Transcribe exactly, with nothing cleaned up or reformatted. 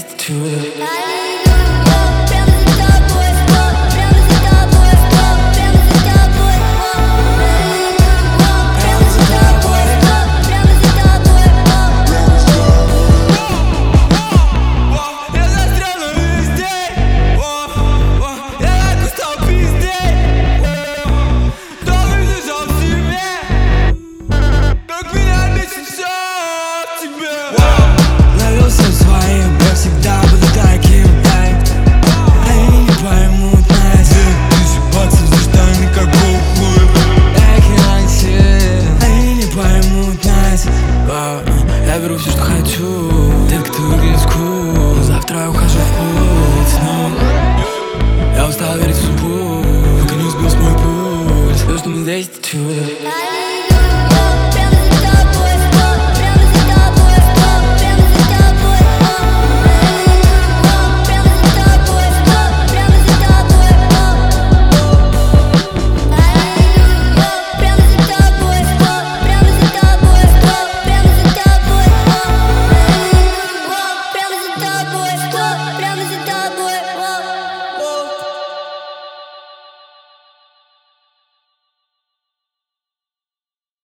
чудо. Всегда буду таким, эй. Они не поймут нас. Тысячи баксов за штаны, как бухлы. Они не поймут нас. Я беру все, что хочу. Детка, ты выглядишь cool. Завтра я ухожу в путь. Но я устал верить в судьбу, пока не сбился мой пульс. Все, что мы здесь, это чудо.